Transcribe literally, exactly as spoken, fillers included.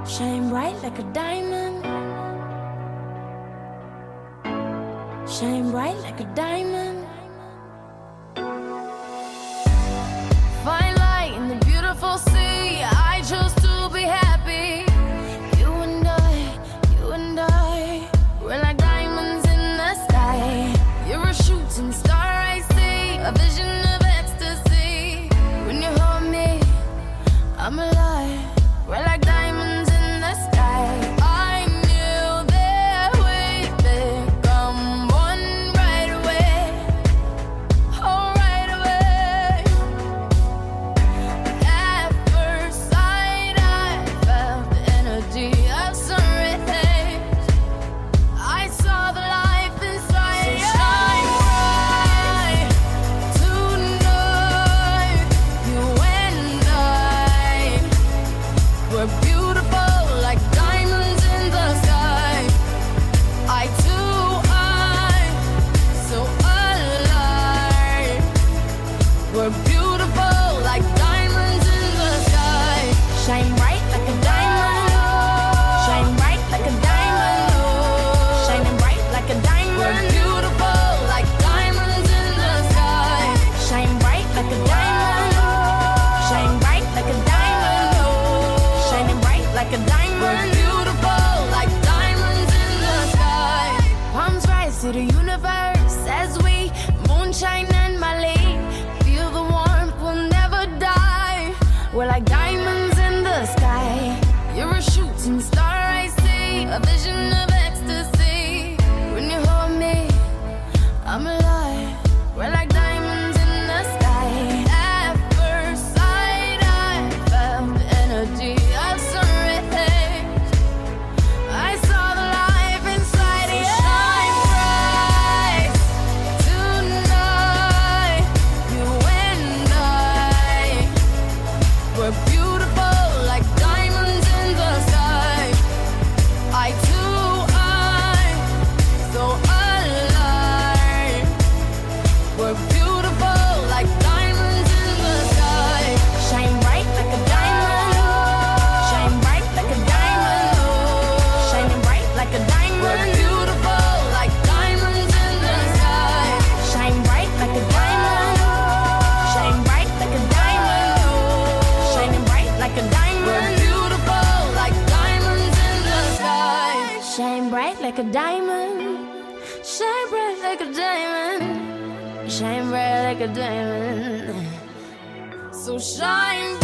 Shine bright like a diamond. Shine bright like a diamond. Fine light in the beautiful sea. I chose to be happy. You and I, you and I, we're like diamonds in the sky. You're a shooting star I see, a vision of ecstasy. When you hold me, I'm alive. We're like diamonds in the sky. I knew that we'd become one right away. Oh, right away. At first sight, I felt the energy of sun rays. I saw the life inside. So shine bright tonight. You and I, we're beautiful like diamonds in the sky. I too, I'm so alive. We're beautiful like diamonds in the sky. Shine bright like a diamond. Shine bright like a diamond. Shining bright like a diamond. We're beautiful like diamonds in the sky. Shine bright like a diamond. Shine bright like a diamond. Shining bright like a diamond. We're beautiful like diamonds in the sky. Palms rise to the universe as we moonshine and Mali. Feel the warmth, we'll never die. We're like diamonds in the sky. You're a shooting star I see, a vision of ecstasy. When you hold me, I'm alive. We're like diamonds in the sky. At first sight, I felt the energy of sun rays. I saw the life inside you. Shine bright tonight. You and I, we're beautiful like diamonds in the sky. I too, I'm so alive. We're beautiful like diamonds in the sky. Shine bright like a diamond. Shine bright like a diamond. Shining bright like a diamond. We're beautiful like diamonds in the sky. Shine bright like a diamond. Shine bright like a diamond. Shining bright like a diamond. We're beautiful like diamonds in the sky. Shine bright like a diamond. Shine bright like a diamond. Shine bright like a diamond. So shine